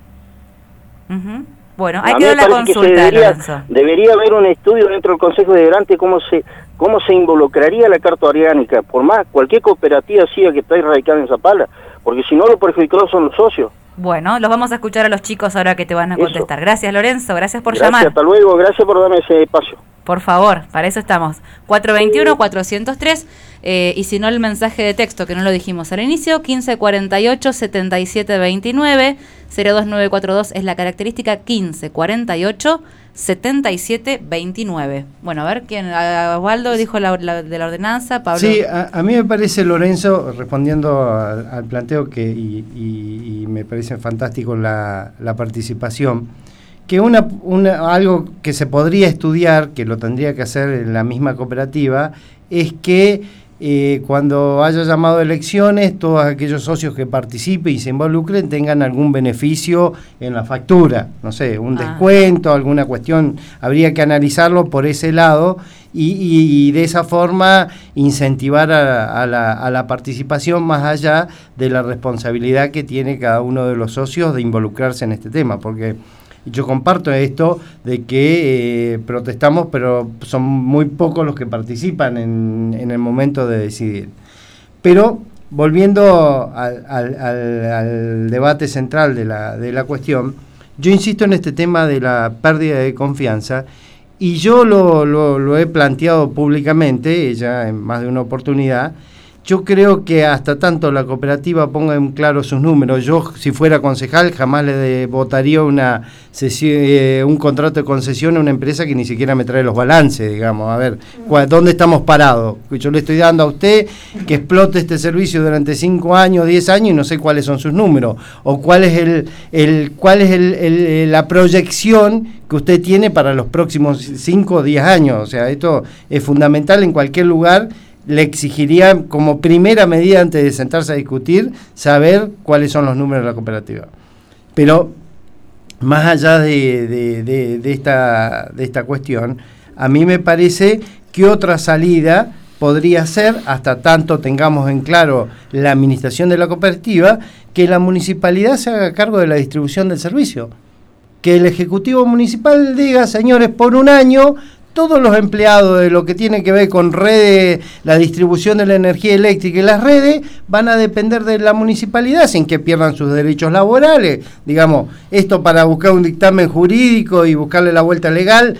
Bueno, hay que dar la consulta, debería haber un estudio dentro del Consejo Deliberante cómo se involucraría la Carta Orgánica, por más cualquier cooperativa siga que está radicada en Zapala, porque si no los perjudicados son los socios. Bueno, los vamos a escuchar a los chicos ahora que te van a contestar. Gracias, Lorenzo, gracias por llamar. Hasta luego, gracias por darme ese espacio. Por favor, para eso estamos. 421-403, y si no el mensaje de texto, que no lo dijimos al inicio, 1548-7729, 02942 es la característica, 1548-7729. Bueno, a ver, ¿quién? Osvaldo dijo de la ordenanza, Pablo. Sí, a mí me parece, Lorenzo, respondiendo al planteo y me parece fantástico la participación, que algo que se podría estudiar, que lo tendría que hacer en la misma cooperativa, es que cuando haya llamado a elecciones, todos aquellos socios que participen y se involucren tengan algún beneficio en la factura, no sé, un descuento, alguna cuestión, habría que analizarlo por ese lado y de esa forma incentivar a la participación más allá de la responsabilidad que tiene cada uno de los socios de involucrarse en este tema, porque yo comparto esto de que protestamos, pero son muy pocos los que participan en el momento de decidir. Pero volviendo al debate central de la cuestión, yo insisto en este tema de la pérdida de confianza, y yo lo he planteado públicamente, ya en más de una oportunidad. Yo creo que hasta tanto la cooperativa ponga en claro sus números, yo si fuera concejal jamás le votaría un contrato de concesión a una empresa que ni siquiera me trae los balances, digamos, a ver, ¿dónde estamos parados? Yo le estoy dando a usted que explote este servicio durante 5 años, 10 años y no sé cuáles son sus números, o cuál es la proyección que usted tiene para los próximos 5 o 10 años. O sea, esto es fundamental en cualquier lugar. Le exigiría como primera medida antes de sentarse a discutir, saber cuáles son los números de la cooperativa. Pero más allá de esta cuestión, a mí me parece que otra salida podría ser, hasta tanto tengamos en claro la administración de la cooperativa, que la municipalidad se haga cargo de la distribución del servicio. Que el Ejecutivo Municipal diga, señores, por un año todos los empleados de lo que tiene que ver con redes, la distribución de la energía eléctrica y las redes, van a depender de la municipalidad sin que pierdan sus derechos laborales. Digamos, esto para buscar un dictamen jurídico y buscarle la vuelta legal,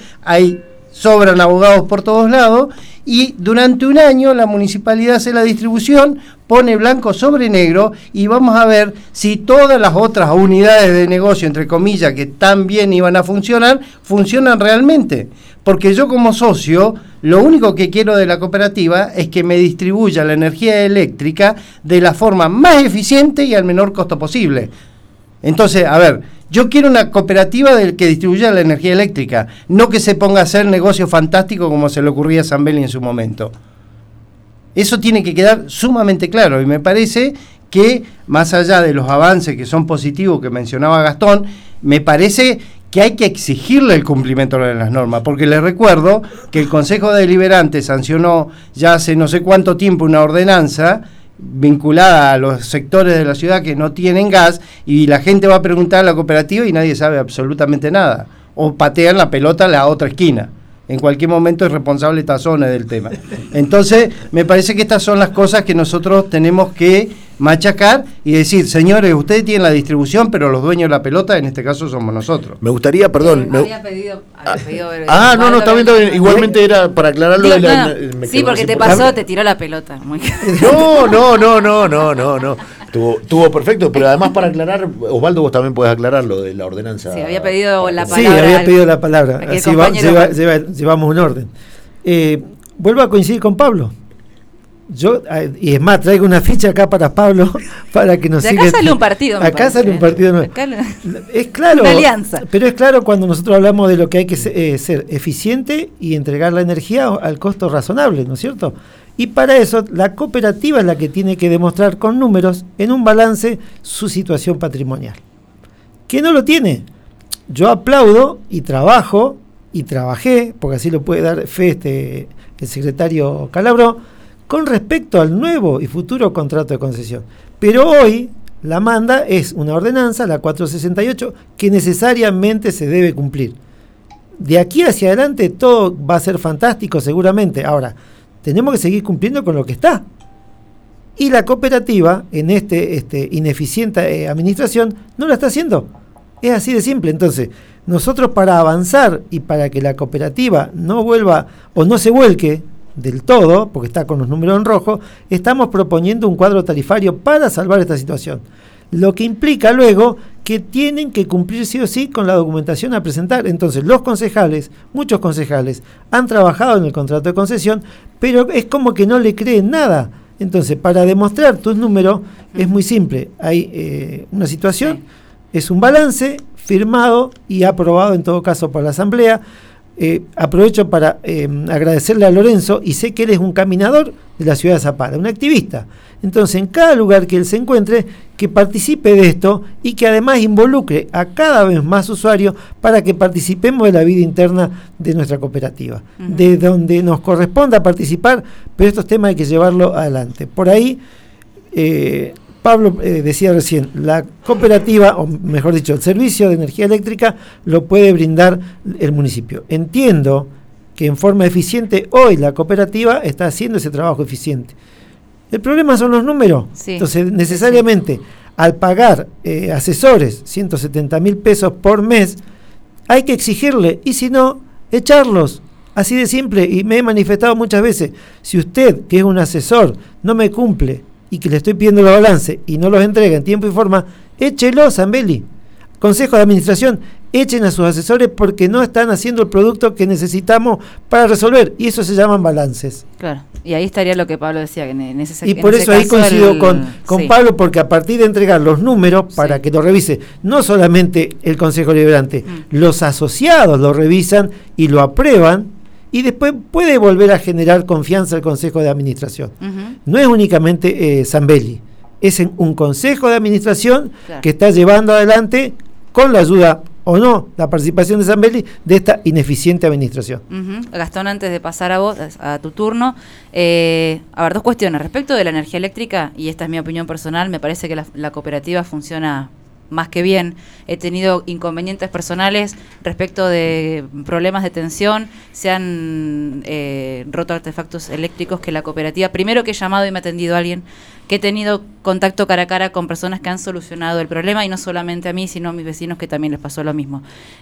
sobran abogados por todos lados, y durante un año la municipalidad hace la distribución, pone blanco sobre negro, y vamos a ver si todas las otras unidades de negocio, entre comillas, que tan bien iban a funcionar, funcionan realmente. Porque yo como socio, lo único que quiero de la cooperativa es que me distribuya la energía eléctrica de la forma más eficiente y al menor costo posible. Entonces, a ver, yo quiero una cooperativa que distribuya la energía eléctrica, no que se ponga a hacer negocios fantásticos como se le ocurría a Zambelli en su momento. Eso tiene que quedar sumamente claro, y me parece que, más allá de los avances que son positivos que mencionaba Gastón, me parece que hay que exigirle el cumplimiento de las normas, porque les recuerdo que el Consejo Deliberante sancionó ya hace no sé cuánto tiempo una ordenanza vinculada a los sectores de la ciudad que no tienen gas, y la gente va a preguntar a la cooperativa y nadie sabe absolutamente nada, o patean la pelota a la otra esquina. En cualquier momento es responsable Tazones del tema. Entonces, me parece que estas son las cosas que nosotros tenemos que machacar y decir, señores, ustedes tienen la distribución, pero los dueños de la pelota, en este caso, somos nosotros. Me gustaría, perdón... Había pedido no, está bien. Igualmente era para aclararlo. Sí, porque te pasó, te tiró la pelota. No. Estuvo perfecto, pero además para aclarar, Osvaldo, vos también podés aclarar lo de la ordenanza. Sí, había pedido la palabra. Sí, había pedido la palabra. Así llevamos un orden. Vuelvo a coincidir con Pablo. y es más, traigo una ficha acá para Pablo para que nos siga. Acá sale un partido. Acá sale un partido nuevo. Es claro. Una alianza. Pero es claro cuando nosotros hablamos de lo que hay que ser eficiente y entregar la energía al costo razonable, ¿no es cierto? Y para eso la cooperativa es la que tiene que demostrar con números en un balance su situación patrimonial. ¿Que no lo tiene? Yo aplaudo y trabajé, porque así lo puede dar fe el secretario Calabró, con respecto al nuevo y futuro contrato de concesión. Pero hoy la manda es una ordenanza, la 468, que necesariamente se debe cumplir. De aquí hacia adelante todo va a ser fantástico seguramente. Ahora, tenemos que seguir cumpliendo con lo que está. Y la cooperativa, en ineficiente administración, no la está haciendo. Es así de simple. Entonces, nosotros para avanzar y para que la cooperativa no vuelva o no se vuelque del todo, porque está con los números en rojo, estamos proponiendo un cuadro tarifario para salvar esta situación. Lo que implica luego que tienen que cumplir sí o sí con la documentación a presentar. Entonces, los concejales, muchos concejales, han trabajado en el contrato de concesión, pero es como que no le creen nada. Entonces, para demostrar tus números es muy simple. Hay una situación, es un balance firmado y aprobado en todo caso por la Asamblea. Aprovecho para agradecerle a Lorenzo, y sé que él es un caminador de la ciudad de Zapala, un activista. Entonces, en cada lugar que él se encuentre, que participe de esto y que además involucre a cada vez más usuarios para que participemos de la vida interna de nuestra cooperativa, de donde nos corresponda participar, pero estos temas hay que llevarlo adelante. Por ahí, Pablo decía recién, la cooperativa, o mejor dicho, el servicio de energía eléctrica lo puede brindar el municipio. Entiendo que en forma eficiente hoy la cooperativa está haciendo ese trabajo eficiente. El problema son los números. Sí. Entonces, necesariamente, al pagar asesores 170.000 pesos por mes, hay que exigirle, y si no, echarlos. Así de simple, y me he manifestado muchas veces. Si usted, que es un asesor, no me cumple y que le estoy pidiendo los balances y no los entrega en tiempo y forma, échelo, Zambelli. Consejo de Administración, echen a sus asesores porque no están haciendo el producto que necesitamos para resolver, y eso se llaman balances. Claro, y ahí estaría lo que Pablo decía, que en ese y por eso ahí coincido con Pablo, porque a partir de entregar los números para que lo revise, no solamente el Consejo Deliberante, los asociados lo revisan y lo aprueban, y después puede volver a generar confianza el Consejo de Administración. No es únicamente Zambelli, es un Consejo de Administración que está llevando adelante, con la ayuda o no, la participación de Zambelli, de esta ineficiente administración. Gastón, antes de pasar a vos, a tu turno, a ver, dos cuestiones. Respecto de la energía eléctrica, y esta es mi opinión personal, me parece que la cooperativa funciona más que bien. He tenido inconvenientes personales respecto de problemas de tensión, se han roto artefactos eléctricos que la cooperativa, primero que he llamado y me ha atendido alguien, que he tenido contacto cara a cara con personas que han solucionado el problema, y no solamente a mí, sino a mis vecinos que también les pasó lo mismo.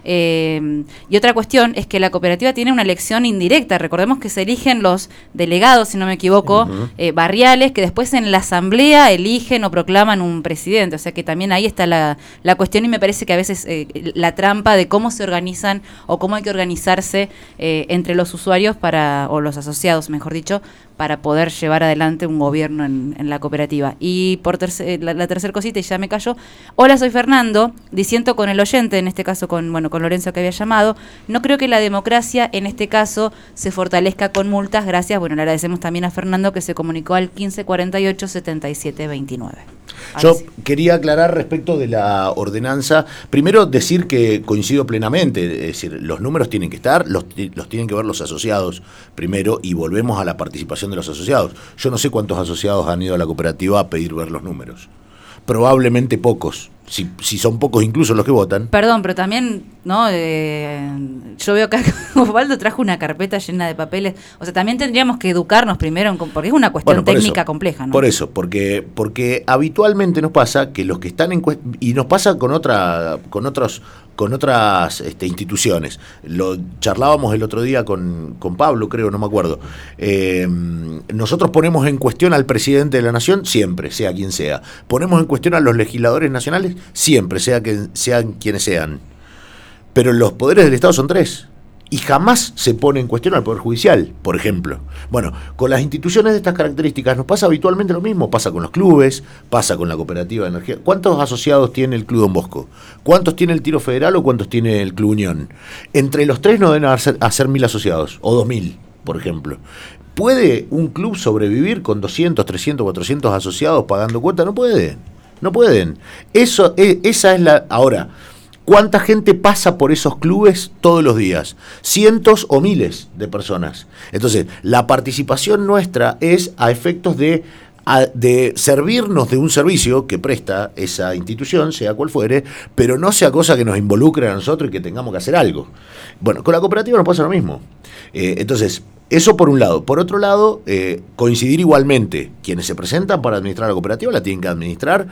Y otra cuestión es que la cooperativa tiene una elección indirecta. Recordemos que se eligen los delegados, si no me equivoco, barriales, que después en la asamblea eligen o proclaman un presidente. O sea que también ahí está la cuestión, y me parece que a veces la trampa de cómo se organizan o cómo hay que organizarse entre los usuarios o los asociados, mejor dicho, para poder llevar adelante un gobierno en la cooperativa. Y por la tercera cosita, y ya me callo. Hola, soy Fernando, diciendo con el oyente, en este caso con Lorenzo, que había llamado, no creo que la democracia en este caso se fortalezca con multas. Gracias. Bueno, le agradecemos también a Fernando, que se comunicó al 1548-7729. Yo quería aclarar respecto de la ordenanza, primero decir que coincido plenamente, es decir, los números tienen que estar, los tienen que ver los asociados primero, y volvemos a la participación de los asociados. Yo no sé cuántos asociados han ido a la cooperativa a pedir ver los números. Probablemente pocos, si son pocos incluso los que votan. Perdón, pero también, ¿no? Yo veo acá que Osvaldo trajo una carpeta llena de papeles. O sea, también tendríamos que educarnos primero, porque es una cuestión técnica compleja, ¿no? Por eso, porque habitualmente nos pasa que los que están y nos pasa con otras instituciones. Lo charlábamos el otro día con Pablo, creo, no me acuerdo. Nosotros ponemos en cuestión al presidente de la nación siempre, sea quien sea. Ponemos en cuestión a los legisladores nacionales siempre, sean quienes sean. Pero los poderes del Estado son 3. y jamás se pone en cuestión al Poder Judicial, por ejemplo. Bueno, con las instituciones de estas características nos pasa habitualmente lo mismo, pasa con los clubes, pasa con la cooperativa de energía. ¿Cuántos asociados tiene el Club Don Bosco? ¿Cuántos tiene el Tiro Federal o cuántos tiene el Club Unión? Entre los tres no deben hacer 1.000 asociados, o 2.000, por ejemplo. ¿Puede un club sobrevivir con 200, 300, 400 asociados pagando cuota? No puede, no pueden. Esa es la... Ahora, ¿cuánta gente pasa por esos clubes todos los días? Cientos o miles de personas. Entonces, la participación nuestra es a efectos de servirnos de un servicio que presta esa institución, sea cual fuere, pero no sea cosa que nos involucre a nosotros y que tengamos que hacer algo. Bueno, con la cooperativa nos pasa lo mismo. Entonces, eso por un lado. Por otro lado, coincidir igualmente. Quienes se presentan para administrar la cooperativa la tienen que administrar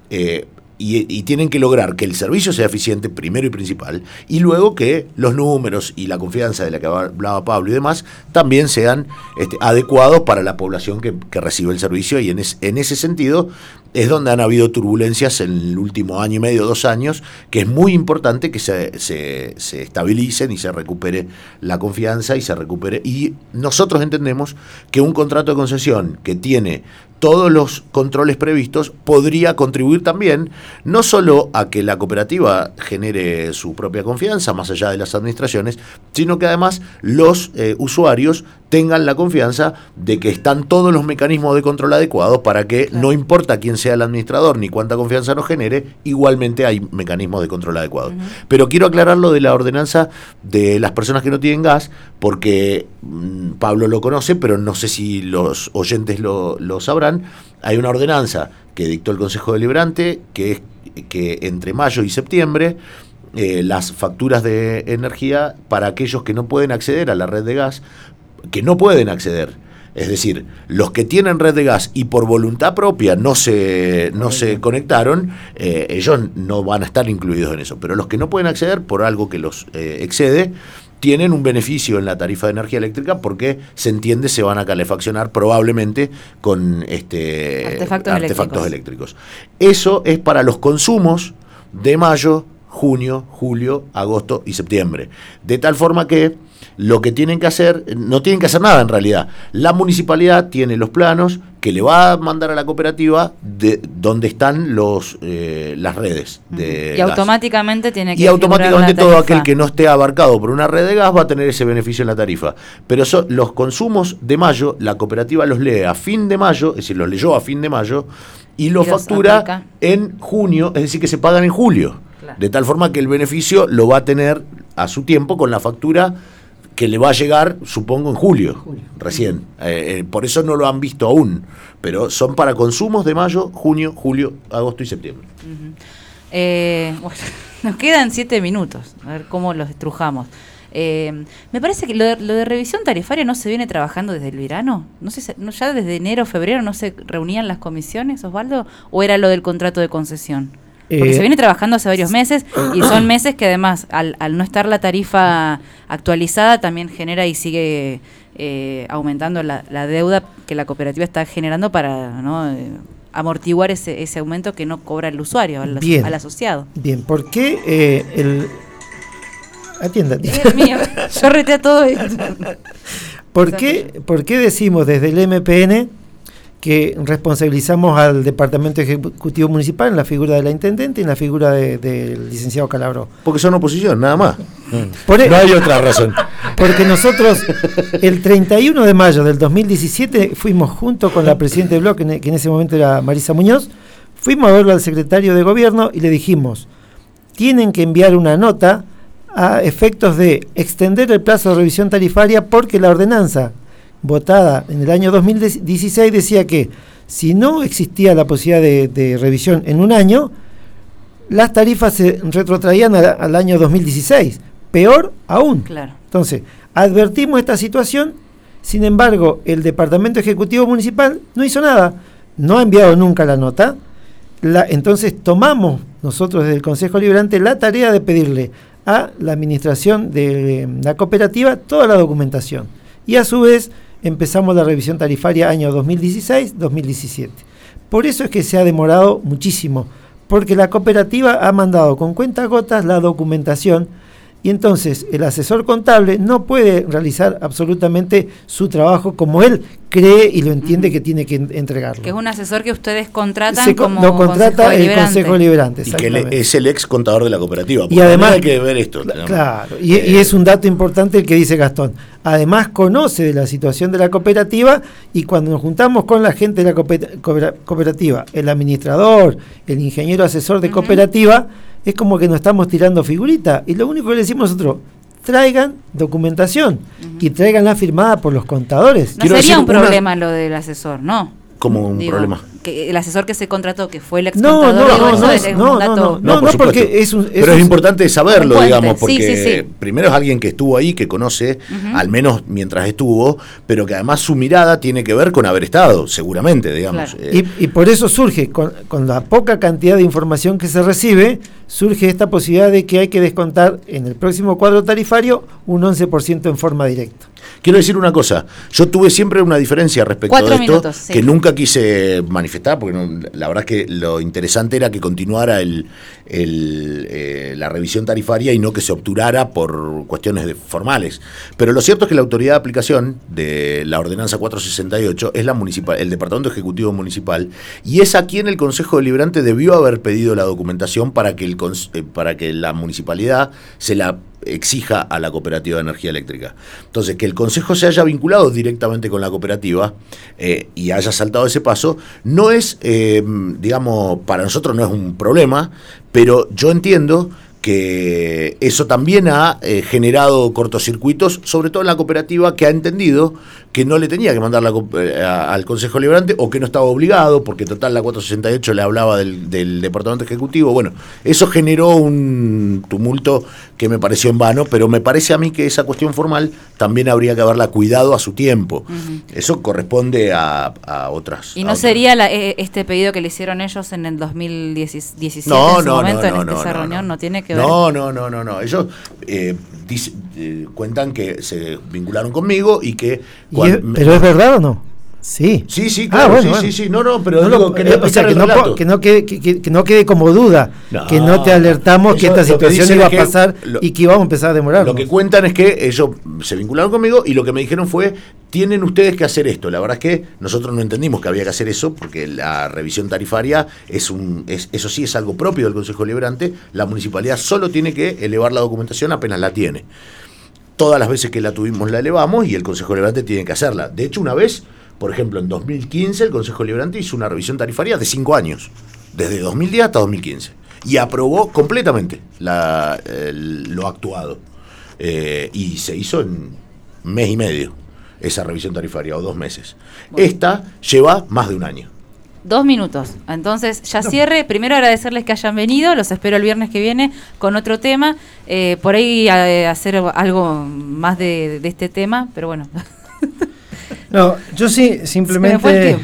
y tienen que lograr que el servicio sea eficiente, primero y principal, y luego que los números y la confianza de la que hablaba Pablo y demás también sean adecuados para la población que recibe el servicio, y en ese sentido es donde han habido turbulencias en el último año y medio, 2 años, que es muy importante que se estabilicen y se recupere la confianza y se recupere. Y nosotros entendemos que un contrato de concesión que tiene todos los controles previstos podría contribuir también no solo a que la cooperativa genere su propia confianza más allá de las administraciones, sino que además los usuarios tengan la confianza de que están todos los mecanismos de control adecuados para que, no importa quién sea el administrador ni cuánta confianza nos genere, igualmente hay mecanismos de control adecuados. Pero quiero aclarar lo de la ordenanza de las personas que no tienen gas, porque Pablo lo conoce, pero no sé si los oyentes lo sabrán. Hay una ordenanza que dictó el Consejo Deliberante que es que entre mayo y septiembre las facturas de energía para aquellos que no pueden acceder a la red de gas, que no pueden acceder, es decir, los que tienen red de gas y por voluntad propia no se conectaron, ellos no van a estar incluidos en eso, pero los que no pueden acceder por algo que los excede, tienen un beneficio en la tarifa de energía eléctrica porque se entiende se van a calefaccionar probablemente con artefactos eléctricos. Eso es para los consumos de mayo, junio, julio, agosto y septiembre. De tal forma que lo que tienen que hacer, no tienen que hacer nada en realidad. La municipalidad tiene los planos que le va a mandar a la cooperativa de donde están las redes de y gas. Automáticamente tiene que y automáticamente todo aquel que no esté abarcado por una red de gas va a tener ese beneficio en la tarifa. Pero los consumos de mayo, la cooperativa los lee a fin de mayo, es decir, los leyó a fin de mayo y los factura aplica en junio, es decir, que se pagan en julio. Claro. De tal forma que el beneficio lo va a tener a su tiempo con la factura que le va a llegar, supongo, en julio. Recién. Por eso no lo han visto aún, pero son para consumos de mayo, junio, julio, agosto y septiembre. Bueno, nos quedan 7 minutos, a ver cómo los estrujamos. Me parece que lo de revisión tarifaria no se viene trabajando desde el verano. No sé, ya desde enero, febrero no se reunían las comisiones, Osvaldo, o era lo del contrato de concesión. Porque se viene trabajando hace varios meses y son meses que además al no estar la tarifa actualizada también genera y sigue aumentando la deuda que la cooperativa está generando para amortiguar ese aumento que no cobra el usuario, al asociado. Bien, ¿por qué atienda? Dios mío, yo reté a todo esto. ¿Por qué decimos desde el MPN que responsabilizamos al Departamento Ejecutivo Municipal en la figura de la Intendente y en la figura del licenciado Calabró? Porque son oposición, nada más. No hay otra razón. Porque nosotros, el 31 de mayo del 2017, fuimos junto con la presidenta del bloque, que en ese momento era Marisa Muñoz, fuimos a verlo al secretario de Gobierno y le dijimos, tienen que enviar una nota a efectos de extender el plazo de revisión tarifaria porque la ordenanza votada en el año 2016 decía que si no existía la posibilidad de revisión en un año, las tarifas se retrotraían al año 2016. Peor aún. Claro. Entonces, advertimos esta situación, sin embargo, el Departamento Ejecutivo Municipal no hizo nada, no ha enviado nunca la nota. Entonces tomamos nosotros desde el Consejo Deliberante la tarea de pedirle a la administración de la cooperativa toda la documentación. Y a su vez empezamos la revisión tarifaria año 2016-2017. Por eso es que se ha demorado muchísimo, porque la cooperativa ha mandado con cuentagotas la documentación Y entonces el asesor contable no puede realizar absolutamente su trabajo como él cree y lo entiende que tiene que entregarlo. Que es un asesor que ustedes contratan como lo contrata el Deliberante. Consejo Deliberante. Y que es el ex contador de la cooperativa. Y además hay que ver esto. Claro, y es un dato importante el que dice Gastón. Además conoce de la situación de la cooperativa, y cuando nos juntamos con la gente de la cooperativa, el administrador, el ingeniero asesor de cooperativa, es como que nos estamos tirando figuritas, y lo único que le decimos nosotros: traigan documentación y tráiganla firmada por los contadores. No sería un problema lo del asesor, ¿no? Como un problema. Que el asesor que se contrató, que fue el ex contador, no, porque pero es importante saberlo, digamos, porque sí. Primero es alguien que estuvo ahí, que conoce, al menos mientras estuvo, pero que además su mirada tiene que ver con haber estado, seguramente, digamos. Claro. Y por eso surge, con la poca cantidad de información que se recibe, surge esta posibilidad de que hay que descontar en el próximo cuadro tarifario un 11% en forma directa. Quiero decir una cosa, yo tuve siempre una diferencia respecto de esto, que nunca quise manifestar, porque la verdad es que lo interesante era que continuara la revisión tarifaria y no que se obturara por cuestiones formales. Pero lo cierto es que la autoridad de aplicación de la ordenanza 468 es el Departamento Ejecutivo Municipal, y es a quien el Consejo Deliberante debió haber pedido la documentación para que la municipalidad se la exija a la cooperativa de energía eléctrica. Entonces, que el Consejo se haya vinculado directamente con la cooperativa y haya saltado ese paso, no es, digamos, para nosotros no es un problema, pero yo entiendo que eso también ha generado cortocircuitos, sobre todo en la cooperativa, que ha entendido que no le tenía que mandar al Consejo Deliberante, o que no estaba obligado, porque total la 468 le hablaba del Departamento Ejecutivo. Bueno, eso generó un tumulto que me pareció en vano, pero me parece a mí que esa cuestión formal también habría que haberla cuidado a su tiempo. Eso corresponde a otras. ¿Y no sería este pedido que le hicieron ellos en el 2017 no, en su momento, en esa reunión? No. No tiene que ver. No. Ellos cuentan que se vincularon conmigo y que... ¿Pero es verdad o no? Sí. Sí, claro, sí. No, pero digo, que no quede como duda, que no te alertamos que esta situación iba a pasar y que íbamos a empezar a demorarnos. Lo que cuentan es que ellos se vincularon conmigo y lo que me dijeron fue: tienen ustedes que hacer esto. La verdad es que nosotros no entendimos que había que hacer eso, porque la revisión tarifaria eso sí es algo propio del Consejo Deliberante. La municipalidad solo tiene que elevar la documentación apenas la tiene. Todas las veces que la tuvimos la elevamos y el Consejo Deliberante tiene que hacerla. De hecho, una vez, por ejemplo, en 2015 el Consejo Deliberante hizo una revisión tarifaria de 5 años, desde 2010 hasta 2015, y aprobó completamente lo actuado. Y se hizo en mes y medio esa revisión tarifaria, o 2 meses. Bueno. Esta lleva más de un año. 2 minutos. Entonces, ya cierre. Primero agradecerles que hayan venido. Los espero el viernes que viene con otro tema. Por ahí hacer algo más de este tema, pero bueno. No, yo sí, simplemente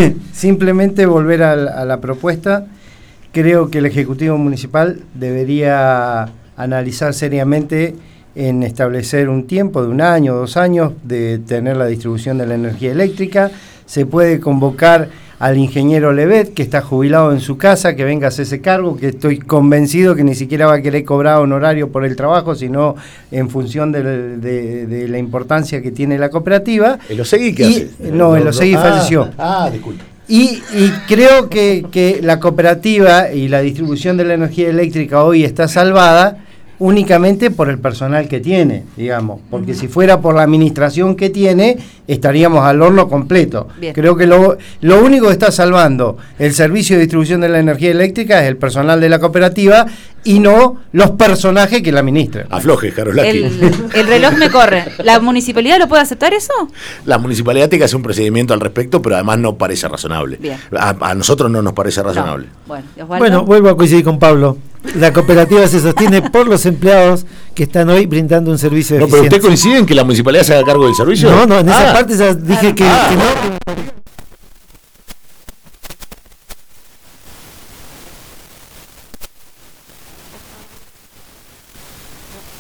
volver a la propuesta. Creo que el Ejecutivo Municipal debería analizar seriamente en establecer un tiempo de 1 año, 2 años de tener la distribución de la energía eléctrica. Se puede convocar al ingeniero Levet, que está jubilado en su casa, que venga a hacer ese cargo, que estoy convencido que ni siquiera va a querer cobrar honorario por el trabajo, sino en función de la importancia que tiene la cooperativa. ¿El Osegui qué hace? No, el Osegui falleció. Disculpe. Y creo que la cooperativa y la distribución de la energía eléctrica hoy está salvada únicamente por el personal que tiene, digamos, porque si fuera por la administración que tiene, estaríamos al horno completo. Bien. Creo que lo único que está salvando el servicio de distribución de la energía eléctrica es el personal de la cooperativa y no los personajes que la administran. Afloje, Jarolaki. El reloj me corre. ¿La municipalidad lo puede aceptar eso? La municipalidad tiene que hacer un procedimiento al respecto, pero además no parece razonable. A nosotros no nos parece razonable. No. Bueno, vuelvo a coincidir con Pablo. La cooperativa se sostiene por los empleados que están hoy brindando un servicio de eficiencia. ¿Pero usted coincide en que la municipalidad se haga cargo del servicio? No, en esa parte ya dije que no.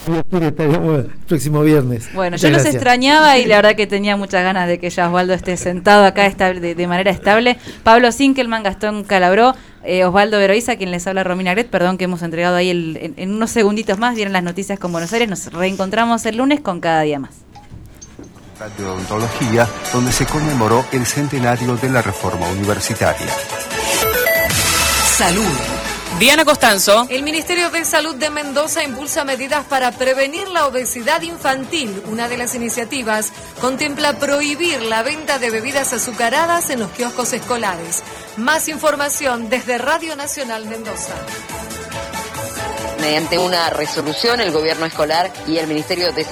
estaremos el próximo viernes. Bueno, Muchas yo los gracias. extrañaba y la verdad que tenía muchas ganas de que ya Osvaldo esté sentado acá de manera estable. Pablo Sinkelman, Gastón Calabró, Osvaldo Veroiza, quien les habla, Romina Gret. Perdón que hemos entregado ahí en unos segunditos más. Vienen las noticias con Buenos Aires. Nos reencontramos el lunes con Cada Día Más. De odontología, donde se conmemoró el centenario de la reforma universitaria. Salud. Diana Costanzo. El Ministerio de Salud de Mendoza impulsa medidas para prevenir la obesidad infantil. Una de las iniciativas contempla prohibir la venta de bebidas azucaradas en los kioscos escolares. Más información desde Radio Nacional Mendoza. Mediante una resolución, el gobierno escolar y el Ministerio de